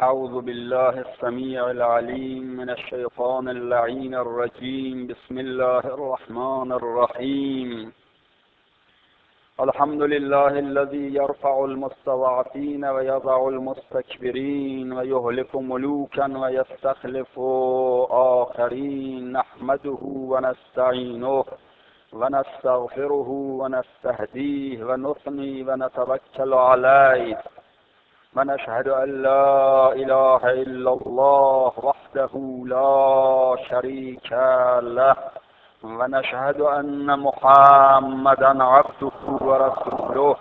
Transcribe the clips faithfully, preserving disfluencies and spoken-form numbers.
أعوذ بالله السميع العليم من الشيطان اللعين الرجيم. بسم الله الرحمن الرحيم. الحمد لله الذي يرفع المستضعفين ويضع المستكبرين ويهلك ملوكا ويستخلف آخرين. نحمده ونستعينه ونستغفره ونستهديه ونثني ونتوكل عليه، ونشهد أن لا إله إلا الله وحده لا شريك له، ونشهد أن محمدا عبده ورسوله.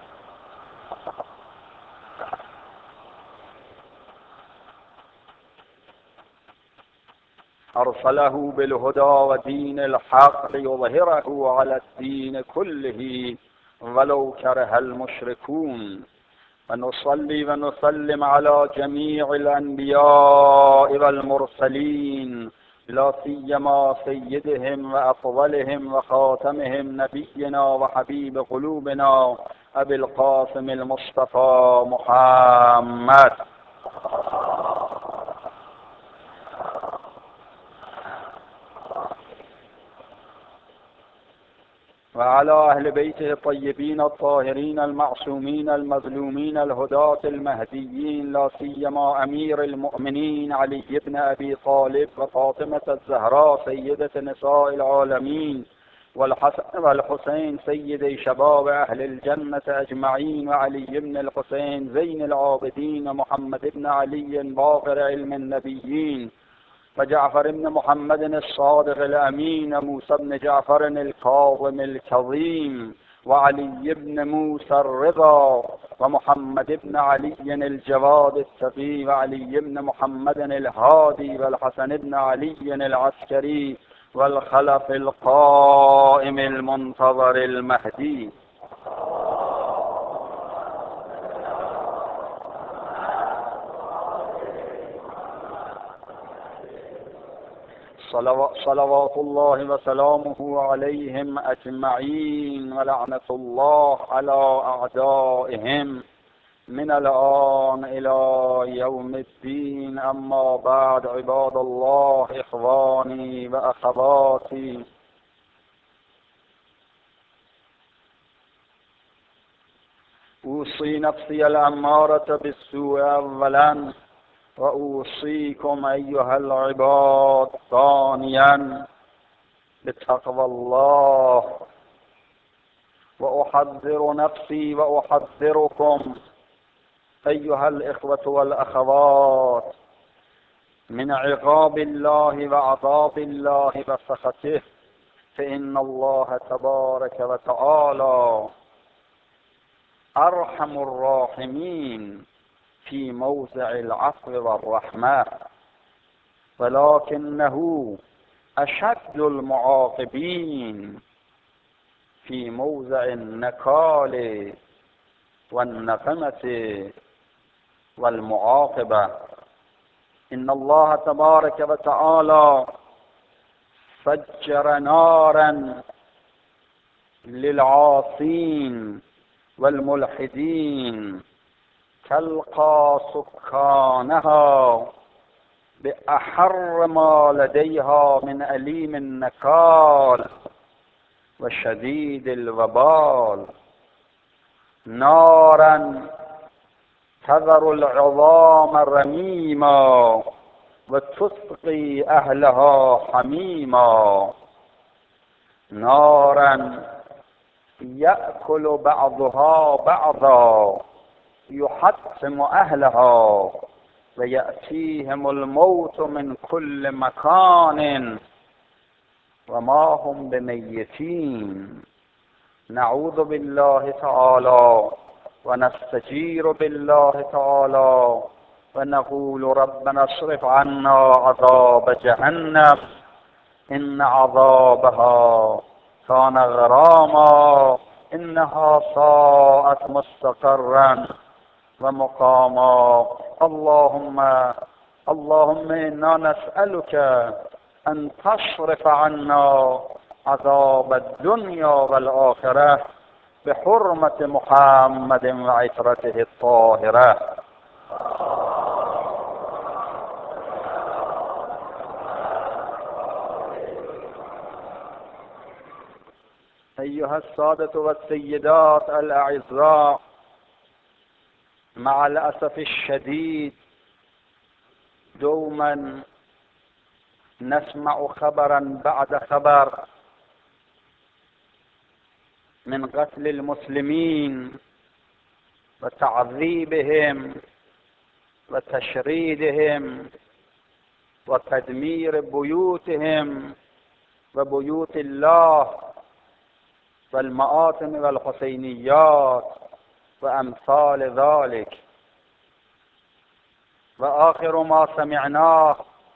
أرسله بالهدى ودين الحق ليظهره على الدين كله ولو كره المشركون. ونصلي ونسلم على جميع الأنبياء والمرسلين، لا سيما سيدهم وأفضلهم وخاتمهم نبينا وحبيب قلوبنا أبي القاسم المصطفى محمد، وعلى أهل بيته الطيبين الطاهرين المعصومين المظلومين الهداة المهديين، لا سيما أمير المؤمنين علي بن أبي طالب وفاطمة الزهراء سيدة نساء العالمين، والحسن والحسين سيدي شباب أهل الجنة أجمعين، وعلي بن الحسين زين العابدين، ومحمد بن علي باقر علم النبيين، وجعفر بن محمد الصادق الأمين، وموسى بن جعفر الكاظم الكظيم، وعلي بن موسى الرضا، ومحمد بن علي الجواد التقي، وعلي بن محمد الهادي، والحسن بن علي العسكري، والخلف القائم المنتظر المهدي. صلوات الله وسلامه عليهم أجمعين، ولعنة الله على أعدائهم من الآن إلى يوم الدين. أما بعد، عباد الله، إخواني وأخواتي، أوصي نفسي الأمارة بالسوء أولا، وأوصيكم أيها العباد ثانيا بتقوى الله، وأحذر نفسي وأحذركم أيها الإخوة والأخوات من عقاب الله وعذاب الله وسخطه، فإن الله تبارك وتعالى أرحم الراحمين في موضع العفو والرحمة، ولكنه أشد المعاقبين في موضع النكال والنقمة والمعاقبة. إن الله تبارك وتعالى فجر نارا للعاصين والملحدين تلقى سكانها بأحر ما لديها من أليم النكال وشديد الوبال، نارا تذر العظام رميما وتسقي أهلها حميما، نارا يأكل بعضها بعضا يحطم أهلها ويأتيهم الموت من كل مكان وما هم بميتين. نعوذ بالله تعالى ونستجير بالله تعالى ونقول ربنا اصرف عنا عذاب جهنم إن عذابها كان غراما إنها ساءت مستقرا ومقاما. اللهم اللهم إنا نسألك أن تصرف عنا عذاب الدنيا والآخرة بحرمة محمد وعترته الطاهرة. أيها السادة والسيدات الأعزاء، مع الأسف الشديد دوما نسمع خبرا بعد خبر من قتل المسلمين وتعذيبهم وتشريدهم وتدمير بيوتهم وبيوت الله والمآتم والحسينيات وأمثال ذلك. وآخر ما سمعناه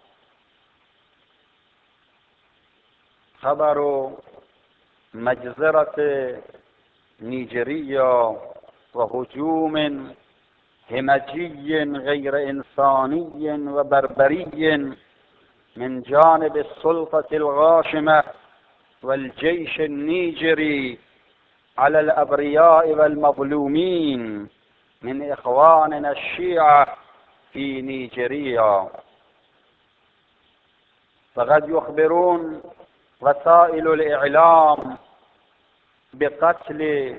خبر مجزرة نيجيريا وهجوم همجي غير إنساني وبربري من جانب السلطة الغاشمة والجيش النيجري على الأبرياء والمظلومين من إخواننا الشيعة في نيجيريا. فقد يخبرون وسائل الإعلام بقتل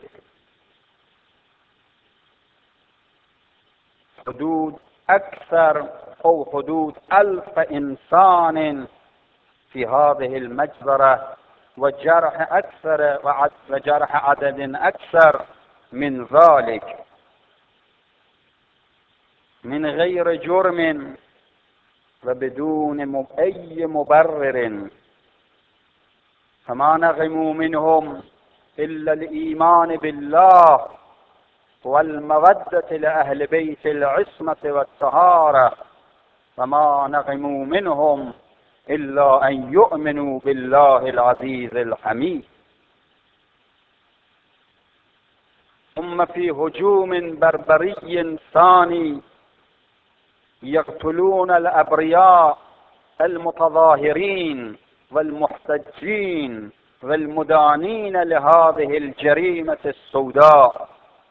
حدود أكثر أو حدود ألف إنسان في هذه المجزرة، وجرح أكثر وجرح عدد أكثر من ذلك من غير جرم وبدون أي مبرر. فما نغموا منهم إلا الإيمان بالله والمودة لأهل بيت العصمة والطهارة، فما نغموا منهم إلا أن يؤمنوا بالله العزيز الحميد. ثم في هجوم بربري ثاني يقتلون الأبرياء المتظاهرين والمحتجين والمدانين لهذه الجريمة السوداء،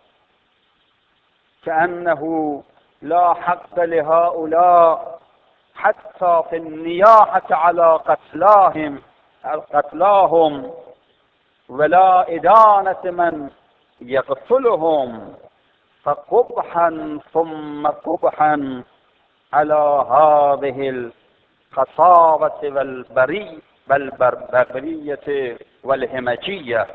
كأنه لا حق لهؤلاء حتى في النياحة على قتلاهم قتلاهم ولا إدانة من يقتلهم، فقبحا ثم قبحا على هذه القساوة والبري والبربرية والهمجية.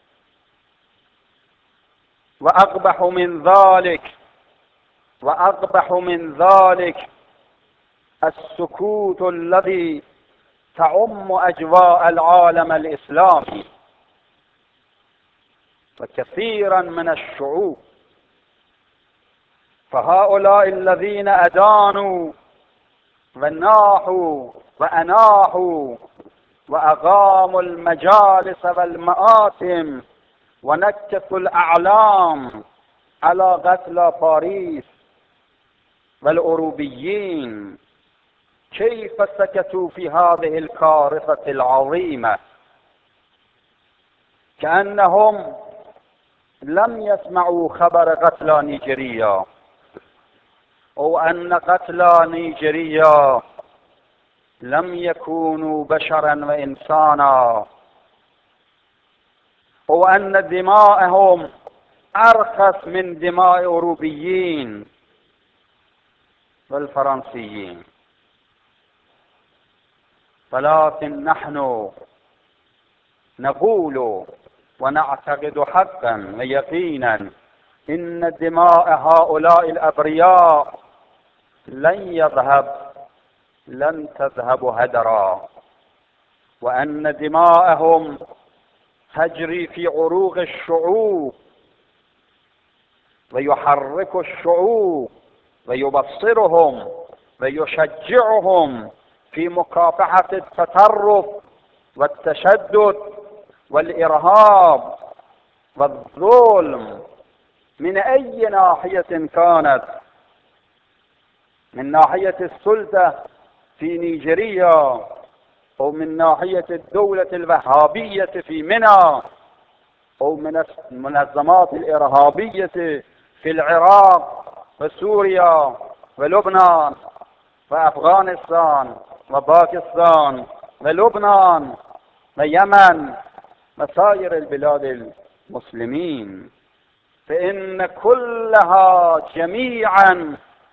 وأقبح من ذلك وأقبح من ذلك السكوت الذي تعم أجواء العالم الإسلامي وكثيرا من الشعوب. فهؤلاء الذين أدانوا وناحوا وأناحوا وأقاموا المجالس والمآتم ونكسوا الأعلام على قتلى باريس والأوروبيين، كيف سكتوا في هذه الكارثة العظيمة؟ كأنهم لم يسمعوا خبر قتلى نيجيريا، أو أن قتلى نيجيريا لم يكونوا بشرا وإنسانا، أو أن دماءهم أرخص من دماء أوروبيين والفرنسيين. ولكن نحن نقول ونعتقد حقا ويقينا إن دماء هؤلاء الأبرياء لن يذهب لن تذهب هدرا، وأن دماءهم تجري في عروق الشعوب ويحرك الشعوب ويبصرهم ويشجعهم في مكافحة التطرف والتشدد والإرهاب والظلم من أي ناحية كانت، من ناحية السلطة في نيجيريا أو من ناحية الدولة الوهابية في منى أو من المنظمات الإرهابية في العراق وسوريا ولبنان وأفغانستان وباكستان ولبنان ويمن وسائر البلاد المسلمين، فإن كلها جميعا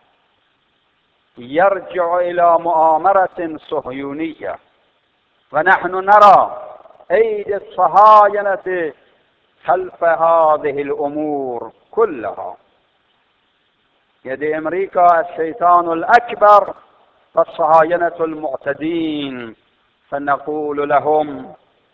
يرجع إلى مؤامرة صهيونية. ونحن نرى أيدي الصهاينة خلف هذه الأمور كلها. يد أمريكا الشيطان الأكبر والصهاينة المعتدين، فنقول لهم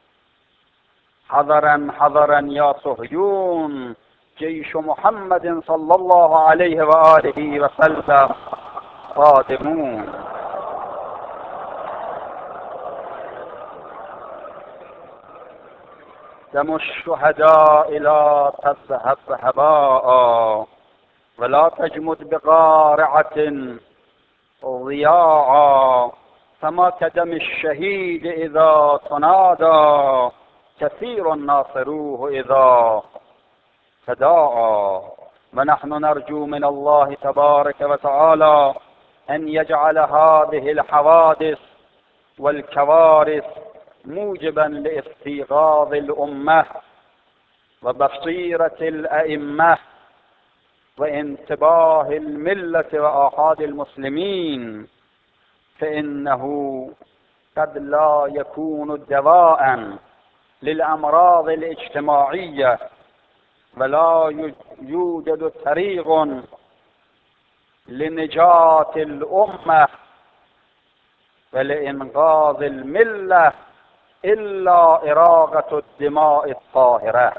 حذرا حذرا يا صهيون، جيش محمد صلى الله عليه وآله وسلم قادمون. دم الشهداء لا تذهب هباء، ولا تجمد بقارعة ضياعا، فما كدم الشهيد إذا تنادى، كثير ناصروه إذا تداعى. ونحن نرجو من الله تبارك وتعالى أن يجعل هذه الحوادث والكوارث موجبا لاستيقاظ الأمة وبصيرة الأئمة وانتباه الملة وآحاد المسلمين، فإنه قد لا يكون دواء للأمراض الاجتماعية، ولا يوجد طريق لنجاة الأمة ولإنقاذ الملة إلا إراقة الدماء الطاهرة.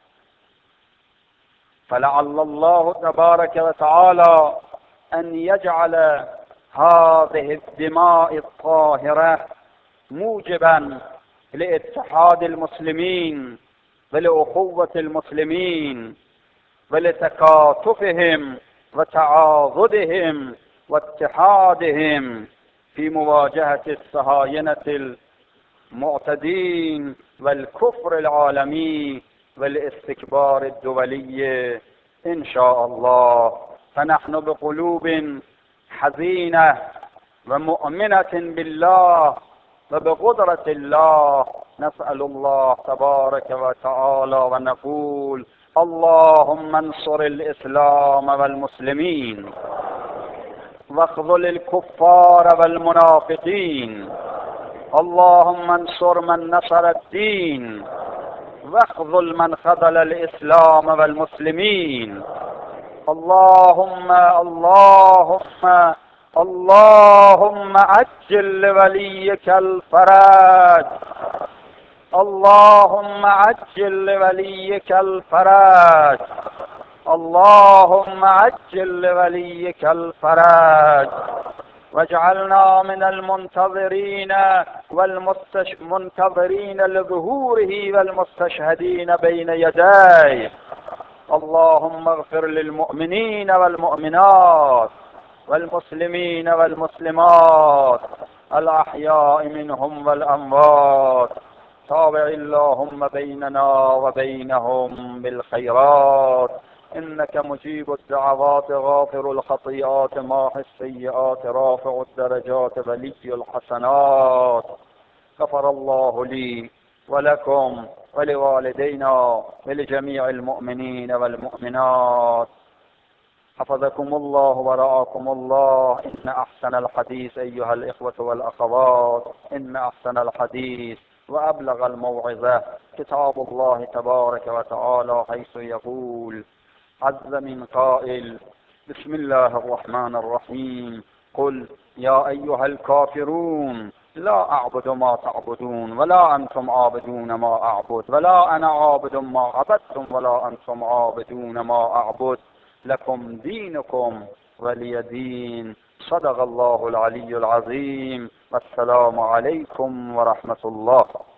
فلعل الله تبارك وتعالى أن يجعل هذه الدماء الطاهرة موجبا لاتحاد المسلمين ولأخوة المسلمين ولتكاتفهم وتعاضدهم واتحادهم في مواجهة الصهاينة المعتدين والكفر العالمي والاستكبار الدولي إن شاء الله. فنحن بقلوب حزينة ومؤمنة بالله وبقدرة الله نسأل الله تبارك وتعالى ونقول اللهم انصر الإسلام والمسلمين واخذل الكفار والمنافقين. اللهم انصر من نصر الدين واخذل من خذل الإسلام والمسلمين. اللهم اللهم اللهم عجل لوليك الفرج. اللهم عجل لوليك الفرج. اللهم عجل لوليك الفرج، واجعلنا من المنتظرين والمنتظرين لظهوره والمستشهدين بين يديه. اللهم اغفر للمؤمنين والمؤمنات والمسلمين والمسلمات الأحياء منهم والأموات. تابع اللهم بيننا وبينهم بالخيرات، إنك مجيب الدعوات غافر الخطيئات ماحي السيئات رافع الدرجات ولي الحسنات. غفر الله لي ولكم ولوالدينا ولجميع المؤمنين والمؤمنات. حفظكم الله ورعاكم الله. إن أحسن الحديث أيها الإخوة والأخوات، إن أحسن الحديث وأبلغ الموعظة كتاب الله تبارك وتعالى، حيث يقول عز من قائل: بسم الله الرحمن الرحيم، قل يا أيها الكافرون لا أعبد ما تعبدون ولا أنتم عابدون ما أعبد ولا أنا عابد ما عبدتم ولا أنتم عابدون ما أعبد لكم دينكم ولي دين. صدق الله العلي العظيم. والسلام عليكم ورحمة الله.